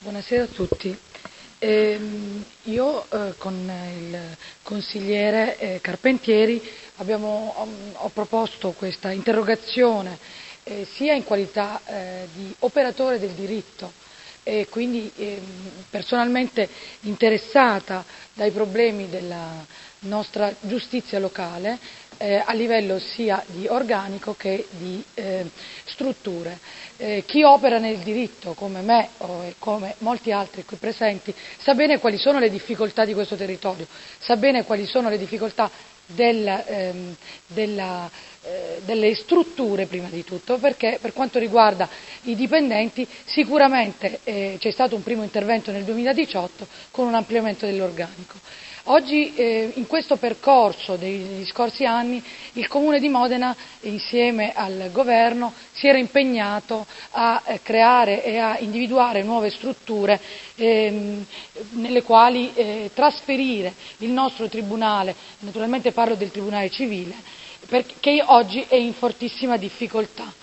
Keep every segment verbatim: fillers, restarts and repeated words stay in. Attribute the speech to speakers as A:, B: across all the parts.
A: Buonasera a tutti. Eh, io eh, con il consigliere eh, Carpentieri abbiamo, ho, ho proposto questa interrogazione eh, sia in qualità eh, di operatore del diritto e quindi eh, personalmente interessata dai problemi della nostra giustizia locale eh, a livello sia di organico che di eh, strutture. Eh, chi opera nel diritto come me o, e come molti altri qui presenti sa bene quali sono le difficoltà di questo territorio, sa bene quali sono le difficoltà della, ehm, della, eh, delle strutture prima di tutto, perché per quanto riguarda i dipendenti sicuramente eh, c'è stato un primo intervento nel duemiladiciotto con un ampliamento dell'organico. Oggi eh, in questo percorso degli scorsi anni il Comune di Modena insieme al Governo si era impegnato a eh, creare e a individuare nuove strutture ehm, nelle quali eh, trasferire il nostro Tribunale, naturalmente parlo del Tribunale civile, perché oggi è in fortissima difficoltà.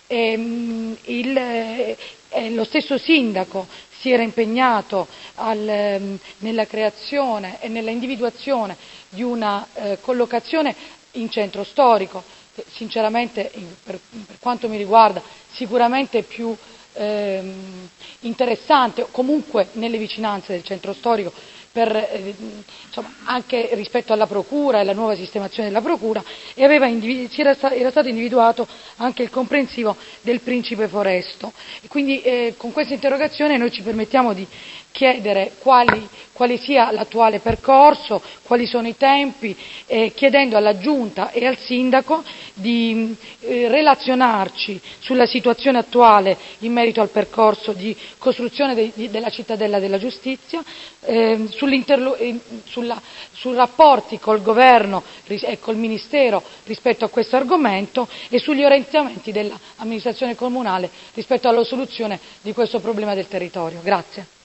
A: Ehm, il, eh, lo stesso Sindaco si era impegnato al, nella creazione e nella individuazione di una eh, collocazione in centro storico, che sinceramente per, per quanto mi riguarda sicuramente più ehm, interessante, o comunque nelle vicinanze del centro storico, per, eh, insomma, anche rispetto alla procura e alla nuova sistemazione della procura, e aveva si era, era stato individuato anche il comprensivo del Principe Foresto. E quindi eh, con questa interrogazione noi ci permettiamo di chiedere quali, quale sia l'attuale percorso, quali sono i tempi, eh, chiedendo alla Giunta e al Sindaco di eh, relazionarci sulla situazione attuale in merito al percorso di costruzione de, di, della cittadella della giustizia, eh, eh, sulla, sui rapporti col Governo e col Ministero rispetto a questo argomento e sugli orientamenti dell'amministrazione comunale rispetto alla soluzione di questo problema del territorio. Grazie.